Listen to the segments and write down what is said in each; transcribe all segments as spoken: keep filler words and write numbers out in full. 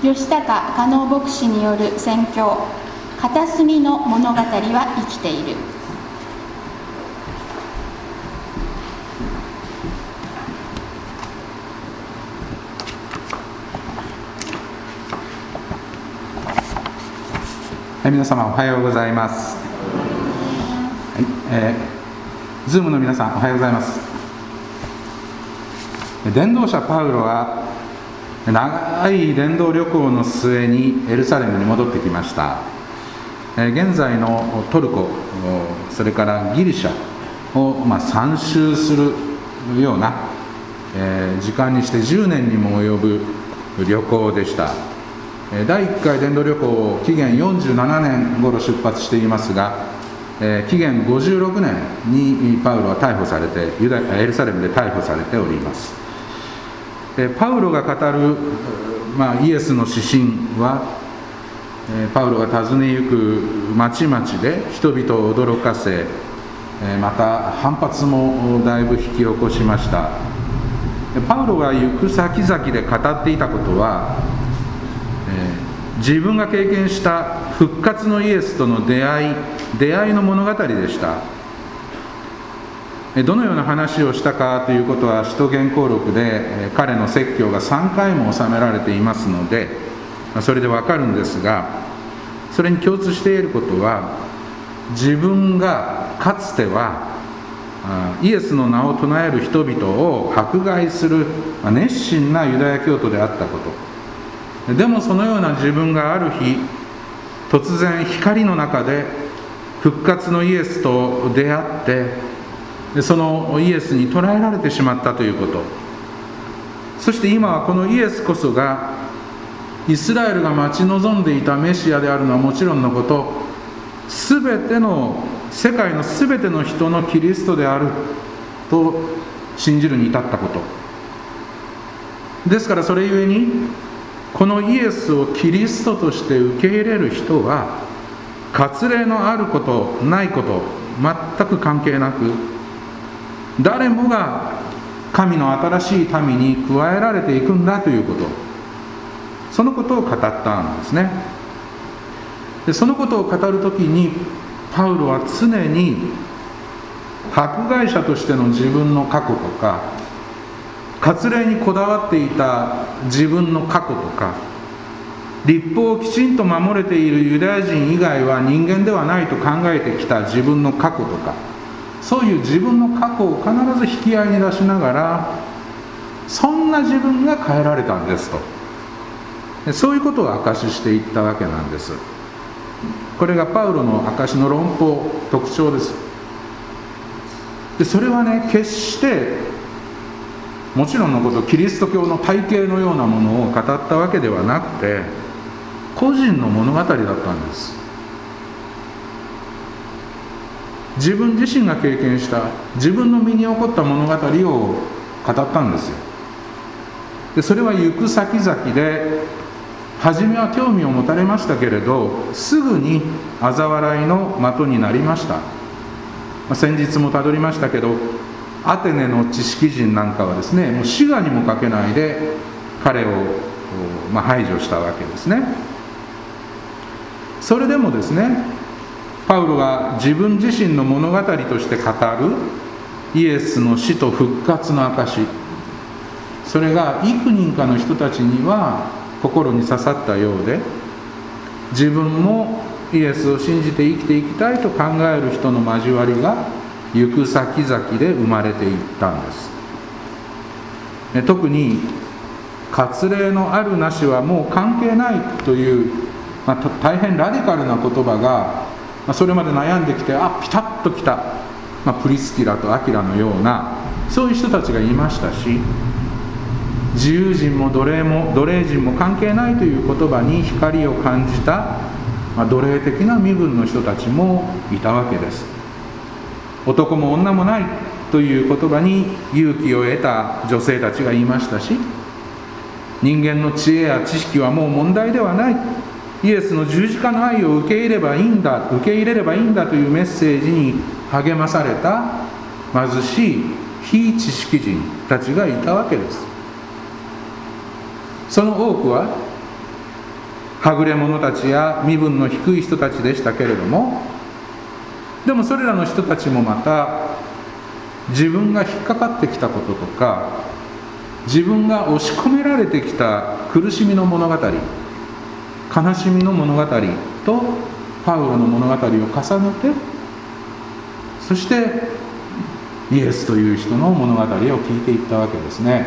義高加納牧師による宣教片隅の物語は生きている。 はい、皆様おはようございます。はい、えー、ズームの皆さんおはようございます。伝道者パウロは長い伝道旅行の末にエルサレムに戻ってきました。えー、現在のトルコ、それからギリシャを、まあ、参集するような、えー、時間にしてじゅうねんにも及ぶ旅行でした。だいいっかい伝道旅行、紀元よんじゅうななねん頃出発していますが、えー、紀元ごじゅうろくねんにパウロは逮捕されて、ユダエルサレムで逮捕されております。えー、パウロが語る、まあ、イエスの指針は、えー、パウロが訪ねゆく町々で人々を驚かせ、えー、また反発もだいぶ引き起こしました。パウロが行く先々で語っていたことは、自分が経験した復活のイエスとの出会い出会いの物語でした。どのような話をしたかということは使徒言行録で彼の説教がさんかいも収められていますので、それでわかるんですが、それに共通していることは、自分がかつてはイエスの名を唱える人々を迫害する熱心なユダヤ教徒であったこと。でもそのような自分がある日、突然光の中で復活のイエスと出会って、そのイエスに捉えられてしまったということ。そして今はこのイエスこそがイスラエルが待ち望んでいたメシアであるのはもちろんのこと、すべての世界のすべての人のキリストであると信じるに至ったことですから、それゆえにこのイエスをキリストとして受け入れる人は、割礼のあることないこと全く関係なく、誰もが神の新しい民に加えられていくんだということ、そのことを語ったんですね。でそのことを語るときにパウロは常に迫害者としての自分の過去とか、割礼にこだわっていた自分の過去とか、律法をきちんと守れているユダヤ人以外は人間ではないと考えてきた自分の過去とか、そういう自分の過去を必ず引き合いに出しながら、そんな自分が変えられたんですと、そういうことを証ししていったわけなんです。これがパウロの証の論法、特徴です。でそれはね、決してもちろんのこと、キリスト教の体系のようなものを語ったわけではなくて、個人の物語だったんです。自分自身が経験した、自分の身に起こった物語を語ったんですよ。でそれは行く先々で、初めは興味を持たれましたけれど、すぐに嘲笑いの的になりました。まあ、先日もたどりましたけど、アテネの知識人なんかはですね、もう滋賀にもかけないで彼を、まあ、排除したわけですね。それでもですね、パウロが自分自身の物語として語るイエスの死と復活の証、それが幾人かの人たちには心に刺さったようで、自分もイエスを信じて生きていきたいと考える人の交わりが行く先々で生まれていったんです。特に割礼のあるなしはもう関係ないという、まあ、大変ラディカルな言葉が、まあ、それまで悩んできて、あピタッときた、まあ、プリスキラとアキラのようなそういう人たちがいましたし、自由人も奴隷も奴隷人も関係ないという言葉に光を感じた、まあ、奴隷的な身分の人たちもいたわけです。男も女もないという言葉に勇気を得た女性たちがいましたし、人間の知恵や知識はもう問題ではない、イエスの十字架の愛を受け入れればいいんだ受け入れればいいんだというメッセージに励まされた貧しい非知識人たちがいたわけです。その多くははぐれ者たちや身分の低い人たちでしたけれども、でもそれらの人たちもまた自分が引っかかってきたこととか、自分が押し込められてきた苦しみの物語、悲しみの物語とパウロの物語を重ねて、そしてイエスという人の物語を聞いていったわけですね。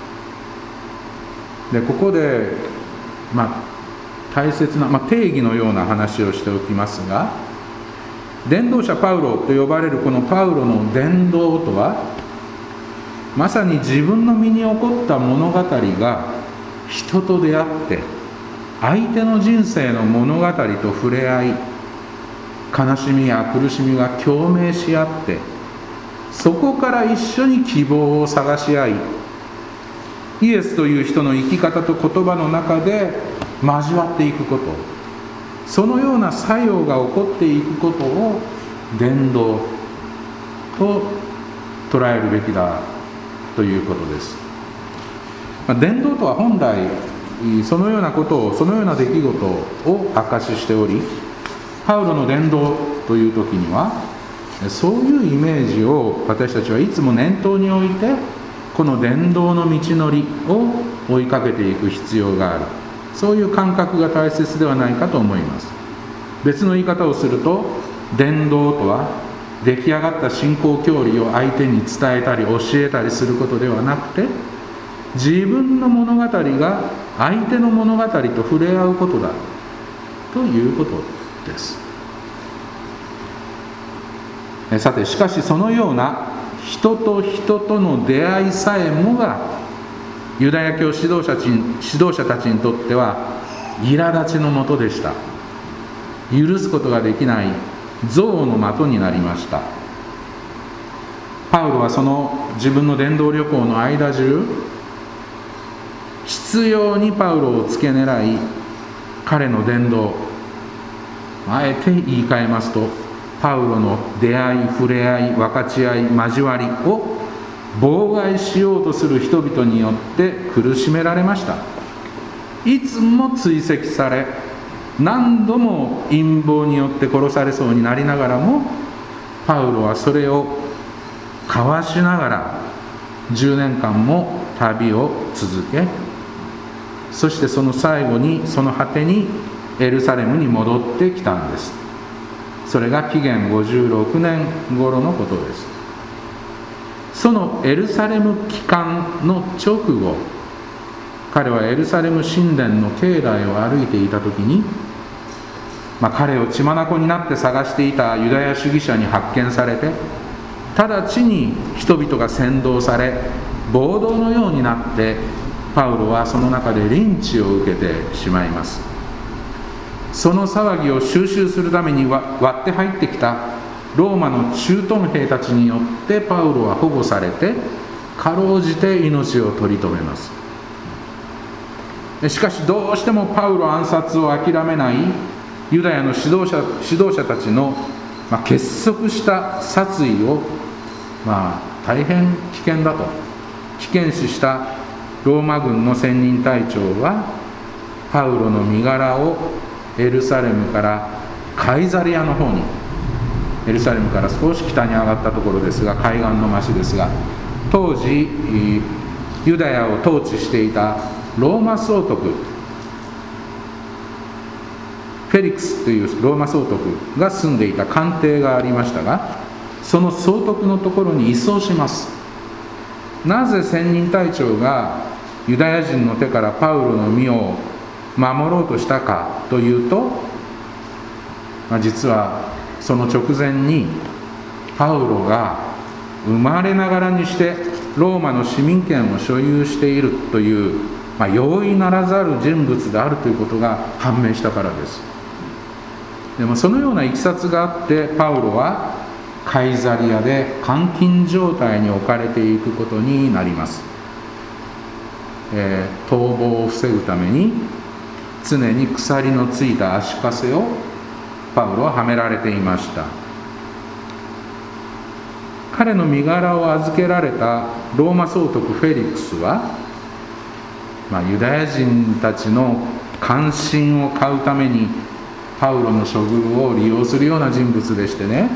でここで、まあ、大切な、まあ、定義のような話をしておきますが、伝道者パウロと呼ばれるこのパウロの伝道とは、まさに自分の身に起こった物語が人と出会って相手の人生の物語と触れ合い、悲しみや苦しみが共鳴し合って、そこから一緒に希望を探し合い、イエスという人の生き方と言葉の中で交わっていくこと、そのような作用が起こっていくことを伝道と捉えるべきだということです。まあ、伝道とは本来そのようなことを、そのような出来事を証ししており、パウロの伝道という時にはそういうイメージを私たちはいつも念頭に置いて、この伝道の道のりを追いかけていく必要がある、そういう感覚が大切ではないかと思います。別の言い方をすると、伝道とは出来上がった信仰教理を相手に伝えたり教えたりすることではなくて、自分の物語が相手の物語と触れ合うことだということです。さて、しかしそのような人と人との出会いさえもが、ユダヤ教指導者指導者たちにとっては苛立ちのもとでした。許すことができない憎悪の的になりました。パウロはその自分の伝道旅行の間中、執拗にパウロを付け狙い、彼の伝道、あえて言い換えますと、パウロの出会い、触れ合い、分かち合い、交わりを妨害しようとする人々によって苦しめられました。いつも追跡され、何度も陰謀によって殺されそうになりながらも、パウロはそれをかわしながらじゅうねんかんも旅を続け、そしてその最後に、その果てにエルサレムに戻ってきたんです。それが紀元ごじゅうろくねん頃のことです。そのエルサレム帰還の直後、彼はエルサレム神殿の境内を歩いていた時に、まあ、彼を血眼になって探していたユダヤ主義者に発見されて、直ちに人々が扇動され、暴動のようになって、パウロはその中でリンチを受けてしまいます。その騒ぎを収拾するために割って入ってきたローマの駐屯兵たちによってパウロは保護されて、かろうじて命を取り留めます。しかしどうしてもパウロ暗殺を諦めないユダヤの指導者、指導者たちの、まあ、結束した殺意を、まあ、大変危険だと危険視したローマ軍の専任隊長は、パウロの身柄をエルサレムからカイザリアの方に、エルサレムから少し北に上がったところですが、海岸の町ですが、当時ユダヤを統治していたローマ総督フェリクスというローマ総督が住んでいた官邸がありましたが、その総督のところに移送します。なぜ専任隊長がユダヤ人の手からパウロの身を守ろうとしたかというと、まあ、実はその直前にパウロが生まれながらにしてローマの市民権を所有しているという、まあ、容易ならざる人物であるということが判明したからです。でもそのようないきさつがあって、パウロはカイザリアで監禁状態に置かれていくことになります。えー、逃亡を防ぐために常に鎖のついた足かせをパウロははめられていました。彼の身柄を預けられたローマ総督フェリクスは、まあ、ユダヤ人たちの関心を買うためにパウロの処遇を利用するような人物でしてね、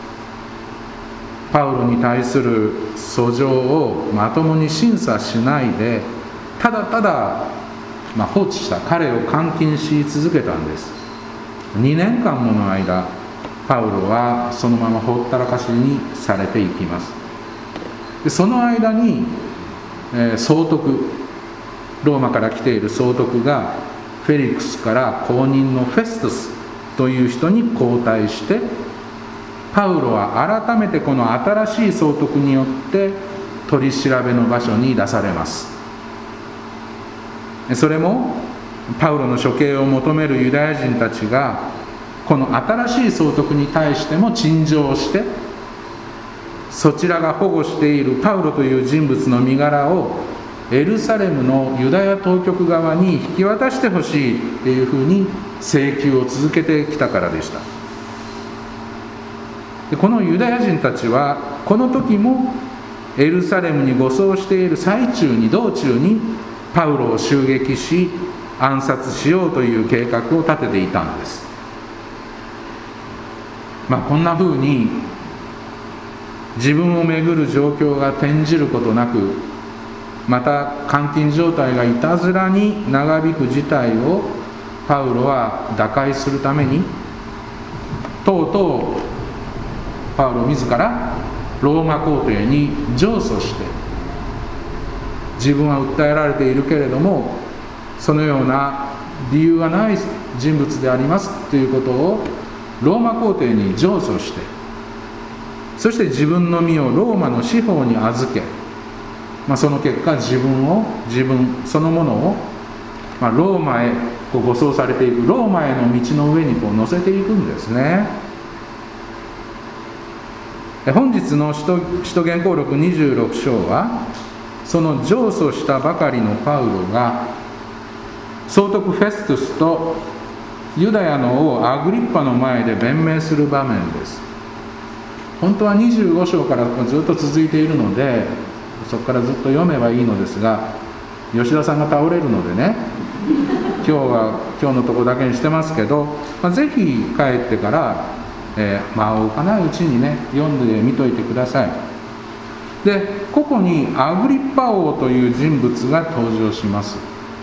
パウロに対する訴状をまともに審査しないで、ただただ、まあ、放置した、彼を監禁し続けたんです。にねんかんもの間、パウロはそのままほったらかしにされていきます。でその間に、えー、総督、ローマから来ている総督がフェリクスから後任のフェストゥスという人に交代して、パウロは改めてこの新しい総督によって取り調べの場所に出されます。それもパウロの処刑を求めるユダヤ人たちがこの新しい総督に対しても陳情して、そちらが保護しているパウロという人物の身柄をエルサレムのユダヤ当局側に引き渡してほしいっていうふうに請求を続けてきたからでした。でこのユダヤ人たちはこの時もエルサレムに護送している最中に道中にパウロを襲撃し暗殺しようという計画を立てていたんです。まあこんなふうに自分をめぐる状況が転じることなく、また監禁状態がいたずらに長引く事態をパウロは打開するために、とうとうパウロ自らローマ皇帝に上訴して、自分は訴えられているけれどもそのような理由がない人物でありますということをローマ皇帝に上訴して、そして自分の身をローマの司法に預け、まあ、その結果自分を自分そのものを、まあ、ローマへこう護送されていくローマへの道の上にこう乗せていくんですね。本日の使徒使徒言行録にじゅうろく章はその上訴したばかりのパウロが総督フェストゥスとユダヤの王アグリッパの前で弁明する場面です。本当はにじゅうご章からずっと続いているのでそこからずっと読めばいいのですが、吉田さんが倒れるのでね、今日は今日のところだけにしてますけど、まあ、ぜひ帰ってから、えー、間を置かないうちにね読んでみといてください。でここにアグリッパ王という人物が登場します。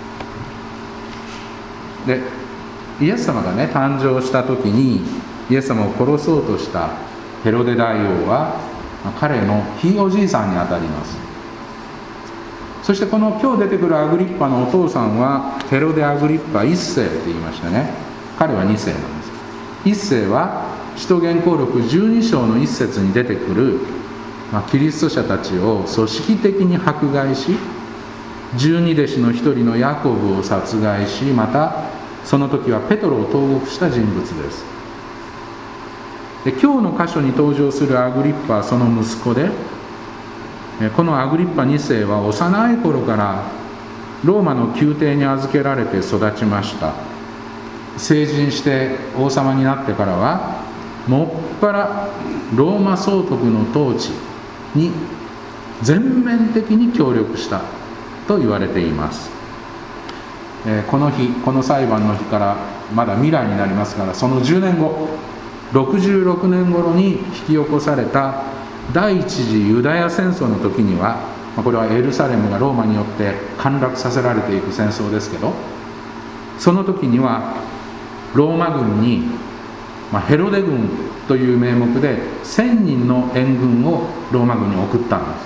でイエス様がね誕生した時にイエス様を殺そうとしたヘロデ大王は彼のひいおじいさんにあたります。そしてこの今日出てくるアグリッパのお父さんはヘロデ・アグリッパ一世って言いましたね。彼は二世なんです。一世は使徒言行録じゅうに章の一節に出てくる、まあ、キリスト者たちを組織的に迫害し、十二弟子の一人のヤコブを殺害し、またその時はペトロを投獄した人物です。で今日の箇所に登場するアグリッパはその息子で、このアグリッパ二世は幼い頃からローマの宮廷に預けられて育ちました。成人して王様になってからはもっぱらローマ総督の統治に全面的に協力したと言われています。えー、この日この裁判の日からまだ未来になりますから、そのじゅうねんごろくじゅうろくねん頃に引き起こされた第一次ユダヤ戦争の時には、これはエルサレムがローマによって陥落させられていく戦争ですけど、その時にはローマ軍に、まあ、ヘロデ軍という名目でせんにんの援軍をローマ軍に送ったんです。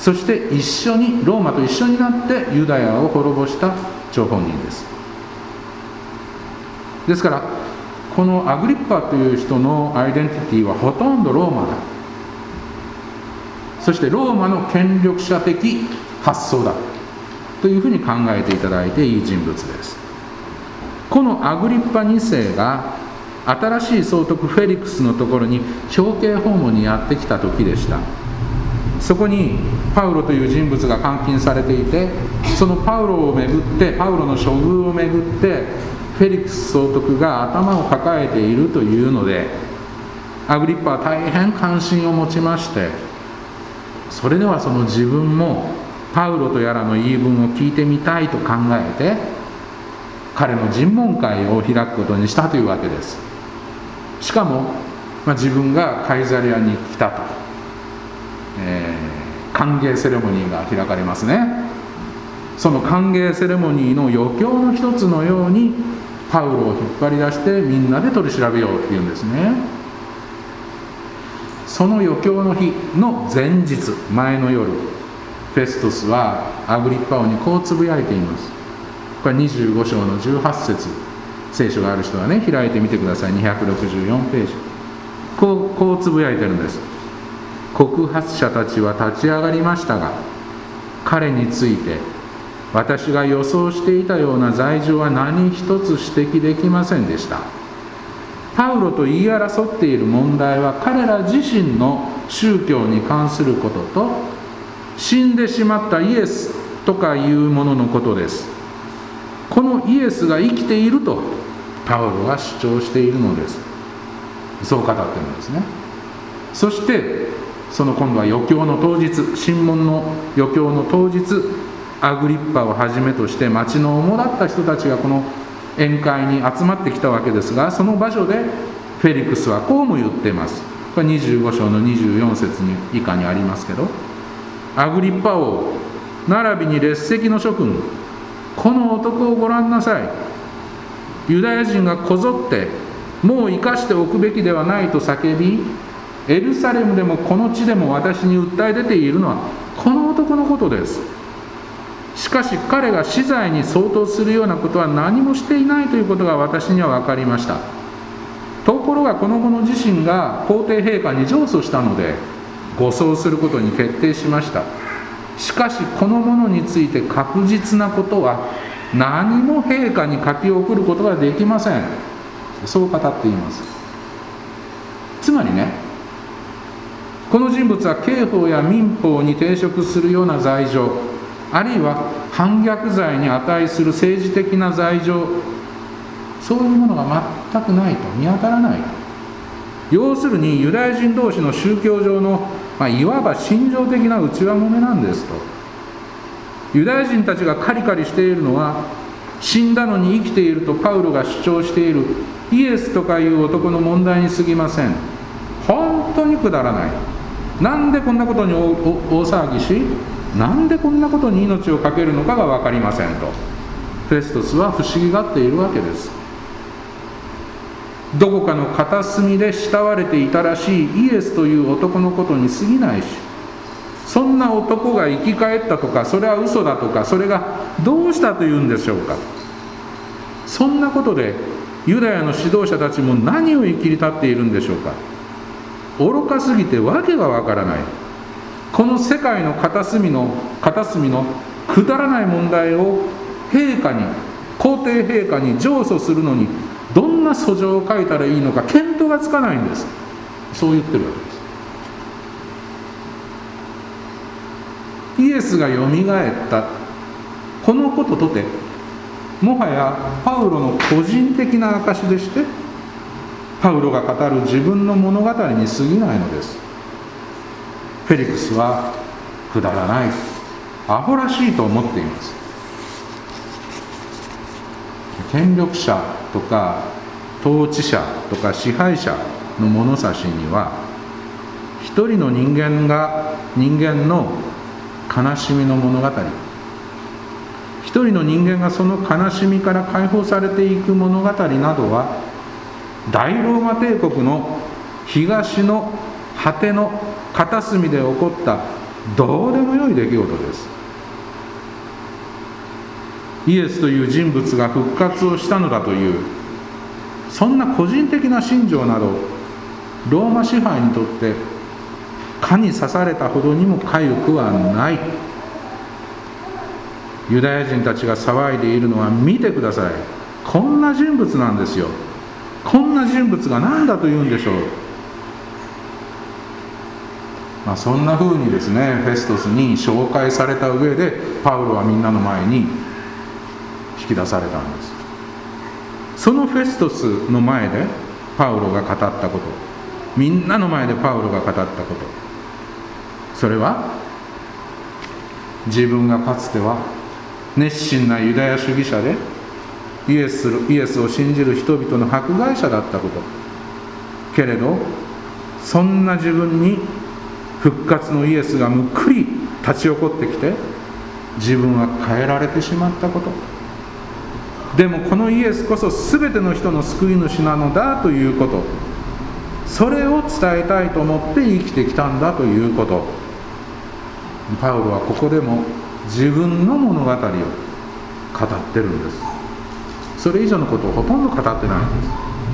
そして一緒にローマと一緒になってユダヤを滅ぼした張本人です。ですからこのアグリッパという人のアイデンティティはほとんどローマだ、そしてローマの権力者的発想だというふうに考えていただいていい人物です。このアグリッパ二世が新しい総督フェリクスのところに表敬訪問にやってきた時でした。そこにパウロという人物が監禁されていて、そのパウロをめぐってパウロの処遇をめぐってフェリクス総督が頭を抱えているというので、アグリッパは大変関心を持ちまして、それではその自分もパウロとやらの言い分を聞いてみたいと考えて、 彼の尋問会を開くことにしたというわけです。しかも、まあ、自分がカイザリアに来たと、えー、歓迎セレモニーが開かれますね。その歓迎セレモニーの余興の一つのようにパウロを引っ張り出してみんなで取り調べようっていうんですね。その余興の日の前日、前の夜、フェストスはアグリッパ王にこうつぶやいています。これにじゅうご章のじゅうはち節、聖書がある人はね、開いてみてください。にひゃくろくじゅうよんページ。こう、こうつぶやいてるんです。告発者たちは立ち上がりましたが、彼について私が予想していたような罪状は何一つ指摘できませんでした。パウロと言い争っている問題は彼ら自身の宗教に関することと、死んでしまったイエスとかいうもののことです。このイエスが生きているとパウロは主張しているのです。そう語っているんですね。そしてその今度は余興の当日、審問の余興の当日、アグリッパをはじめとして町の主だった人たちがこの宴会に集まってきたわけですが、その場所でフェリクスはこうも言っています。これにじゅうご章のにじゅうよん節に以下にありますけど、アグリッパ王並びに列席の諸君、この男をご覧なさい。ユダヤ人がこぞってもう生かしておくべきではないと叫び、エルサレムでもこの地でも私に訴え出ているのはこの男のことです。しかし彼が死罪に相当するようなことは何もしていないということが私には分かりました。ところがこの者自身が皇帝陛下に上訴したので護送することに決定しました。しかしこの者について確実なことは何も陛下に書き送ることができません。そう語っています。つまりね、この人物は刑法や民法に抵触するような罪状、あるいは反逆罪に値する政治的な罪状、そういうものが全くないと、見当たらないと。要するにユダヤ人同士の宗教上の、まあ、いわば心情的な内輪もめなんですと。ユダヤ人たちがカリカリしているのは、死んだのに生きているとパウロが主張しているイエスとかいう男の問題に過ぎません。本当にくだらない。なんでこんなことに 大, 大騒ぎし、なんでこんなことに命を懸けるのかが分かりませんと、フェストスは不思議がっているわけです。どこかの片隅で慕われていたらしいイエスという男のことに過ぎないし、そんな男が生き返ったとか、それは嘘だとか、それがどうしたというんでしょうか。そんなことでユダヤの指導者たちも何を生きり立っているんでしょうか。愚かすぎてわけがわからない。この世界の片隅の片隅のくだらない問題を陛下に、皇帝陛下に上訴するのにどんな訴状を書いたらいいのか見当がつかないんです。そう言ってるわけです。イエスがよみがえったこのこととて、もはやパウロの個人的な証でして、パウロが語る自分の物語に過ぎないのです。フェリクスはくだらない、アホらしいと思っています。権力者とか統治者とか支配者の物差しには、一人の人間が人間の悲しみの物語、一人の人間がその悲しみから解放されていく物語などは、大ローマ帝国の東の果ての片隅で起こったどうでもよい出来事です。イエスという人物が復活をしたのだという、そんな個人的な信条など、ローマ支配にとって蚊に刺されたほどにも痒くはない。ユダヤ人たちが騒いでいるのは、見てください、こんな人物なんですよ。こんな人物が何だというんでしょう。まあ、そんな風にですね、フェストスに紹介された上でパウロはみんなの前に引き出されたんです。そのフェストスの前でパウロが語ったこと、みんなの前でパウロが語ったこと、それは自分がかつては熱心なユダヤ主義者でイエス、イエスを信じる人々の迫害者だったこと。けれどそんな自分に復活のイエスがむっくり立ち起こってきて、自分は変えられてしまったこと。でもこのイエスこそ全ての人の救い主なのだということ、それを伝えたいと思って生きてきたんだということ。パウロはここでも自分の物語を語ってるんです。それ以上のことをほとんど語ってないんです。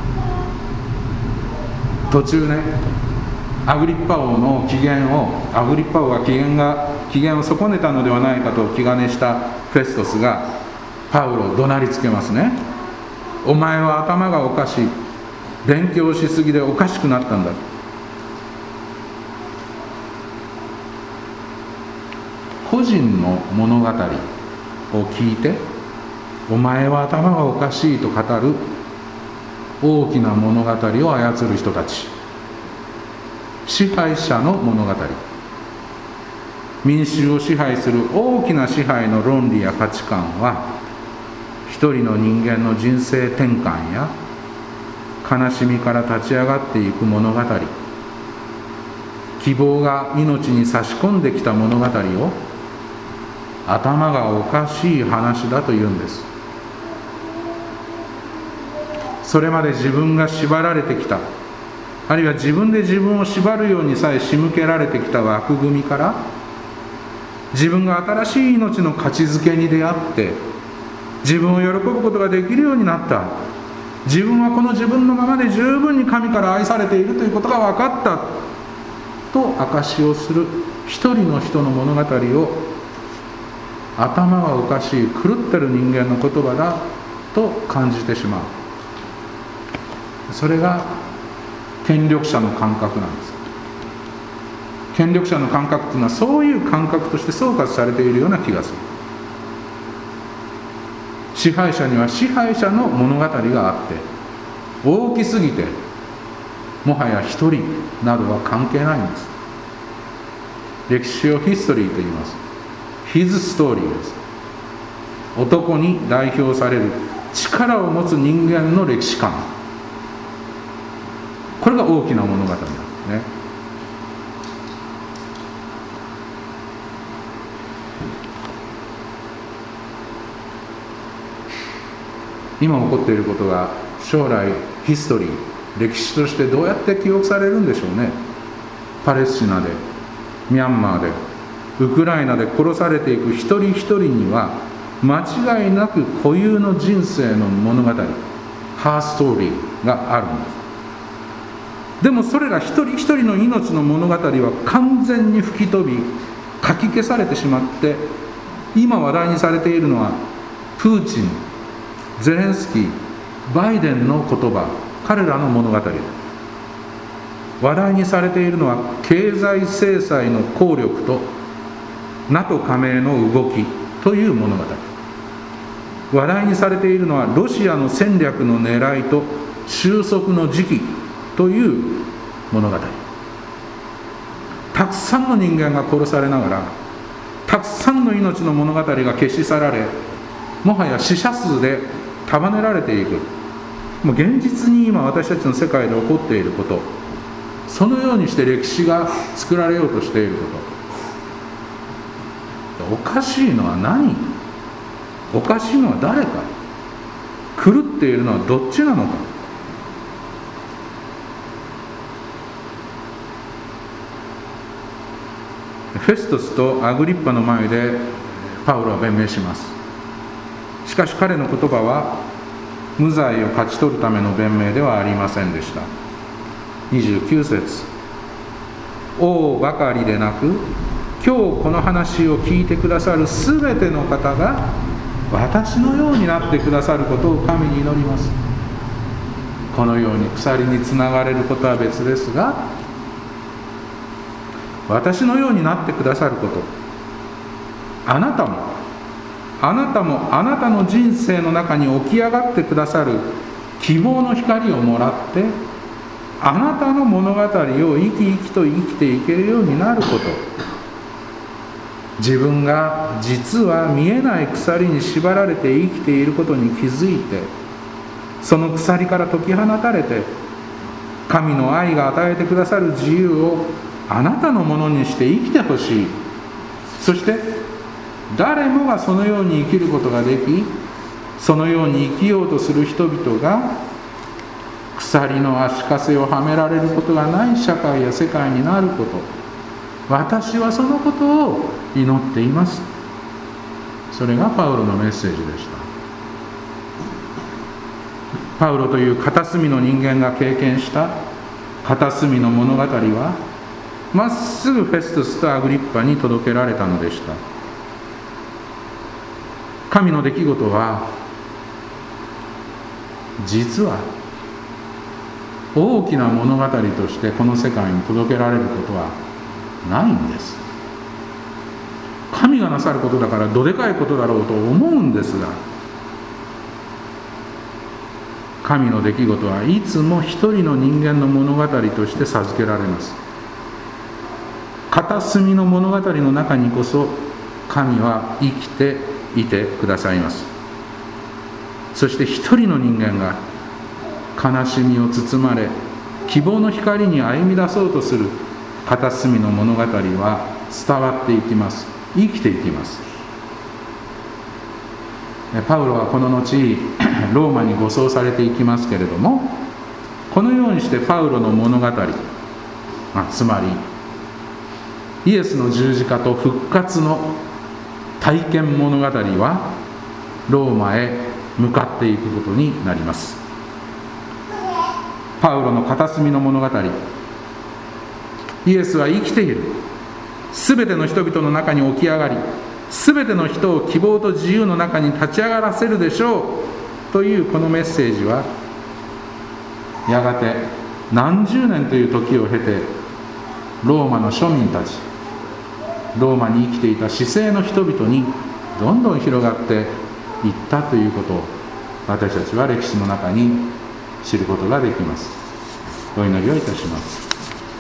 途中ね、アグリッパ王の機嫌をアグリッパ王が機嫌が機嫌を損ねたのではないかと気兼ねしたフェストスがパウロを怒鳴りつけますね。お前は頭がおかしい、勉強しすぎでおかしくなったんだ。個人の物語を聞いて、お前は頭がおかしいと語る大きな物語を操る人たち、支配者の物語、民衆を支配する大きな支配の論理や価値観は、一人の人間の人生転換や悲しみから立ち上がっていく物語、希望が命に差し込んできた物語を頭がおかしい話だというんです。それまで自分が縛られてきた、あるいは自分で自分を縛るようにさえ仕向けられてきた枠組みから、自分が新しい命の価値づけに出会って自分を喜ぶことができるようになった。自分はこの自分のままで十分に神から愛されているということが分かったと証しをする一人の人の物語を、頭がおかしい狂ってる人間の言葉だと感じてしまう。それが権力者の感覚なんです。権力者の感覚というのはそういう感覚として総括されているような気がする。支配者には支配者の物語があって、大きすぎてもはや一人などは関係ないんです。歴史をヒストリーと言います。ヒズストーリーです。男に代表される力を持つ人間の歴史観、これが大きな物語なんですね。今起こっていることが将来ヒストリー、歴史としてどうやって記憶されるんでしょうね。パレスチナで、ミャンマーで、ウクライナで殺されていく一人一人には間違いなく固有の人生の物語、ハーストーリーがあるんです。でもそれら一人一人の命の物語は完全に吹き飛び、かき消されてしまって、今話題にされているのはプーチン、ゼレンスキー、バイデンの言葉、彼らの物語。話題にされているのは経済制裁の効力と ナト 加盟の動きという物語。話題にされているのはロシアの戦略の狙いと収束の時期という物語。たくさんの人間が殺されながら、たくさんの命の物語が消し去られ、もはや死者数で束ねられていく。もう現実に今私たちの世界で起こっていること、そのようにして歴史が作られようとしていること、おかしいのは何？おかしいのは誰か？狂っているのはどっちなのか？フェストスとアグリッパの前でパウロは弁明します。しかし彼の言葉は無罪を勝ち取るための弁明ではありませんでした。にじゅうきゅう節、王ばかりでなく今日この話を聞いてくださるすべての方が私のようになってくださることを神に祈ります。このように鎖につながれることは別ですが、私のようになってくださること、あなたもあなたもあなたの人生の中に起き上がってくださる希望の光をもらって、あなたの物語を生き生きと生きていけるようになること、 自分が実は見えない鎖に縛られて生きていることに気づいて、その鎖から解き放たれて、神の愛が与えてくださる自由をあなたのものにして生きてほしい。そして誰もがそのように生きることができ、そのように生きようとする人々が鎖の足かせをはめられることがない社会や世界になること、私はそのことを祈っています。それがパウロのメッセージでした。パウロという片隅の人間が経験した片隅の物語は、まっすぐフェストゥスとアグリッパに届けられたのでした。神の出来事は実は大きな物語としてこの世界に届けられることはないんです。神がなさることだからどでかいことだろうと思うんですが、神の出来事はいつも一人の人間の物語として授けられます。片隅の物語の中にこそ神は生きていてくださいます。そして一人の人間が悲しみを包まれ、希望の光に歩み出そうとする片隅の物語は伝わっていきます。生きていきます。パウロはこの後ローマに護送されていきますけれども、このようにしてパウロの物語、まあ、つまりイエスの十字架と復活の体験物語はローマへ向かっていくことになります。パウロの片隅の物語、イエスは生きている。すべての人々の中に起き上がり、すべての人を希望と自由の中に立ち上がらせるでしょうというこのメッセージは、やがて何十年という時を経てローマの庶民たち、ローマに生きていた市井の人々にどんどん広がっていったということを、私たちは歴史の中に知ることができます。お祈りをいたします。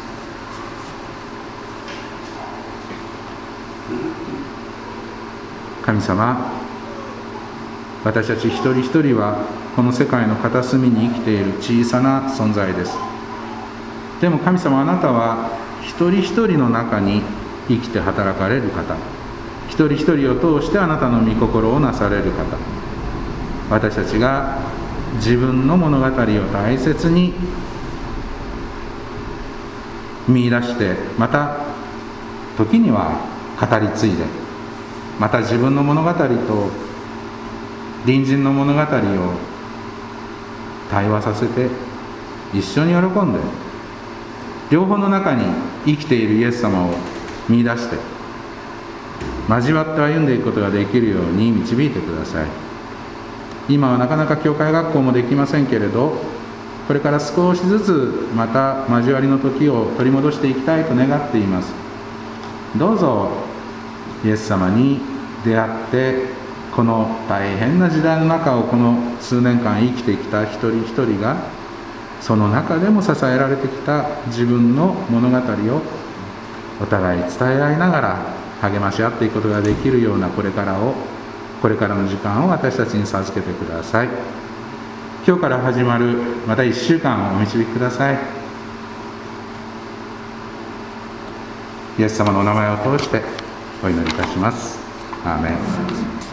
神様、私たち一人一人はこの世界の片隅に生きている小さな存在です。でも神様、あなたは一人一人の中に生きて働かれる方、一人一人を通してあなたの御心をなされる方、私たちが自分の物語を大切に見出して、また時には語り継いで、また自分の物語と隣人の物語を対話させて一緒に喜んで、両方の中に生きているイエス様を見出して交わって歩んでいくことができるように導いてください。今はなかなか教会学校もできませんけれど、これから少しずつまた交わりの時を取り戻していきたいと願っています。どうぞイエス様に出会って、この大変な時代の中をこの数年間生きてきた一人一人が、その中でも支えられてきた自分の物語をお互い伝え合いながら励まし合っていくことができるようなこれからをこれからの時間を私たちに授けてください。今日から始まるまたいっしゅうかんをお導きください。イエス様のお名前を通してお祈りいたします。アーメン。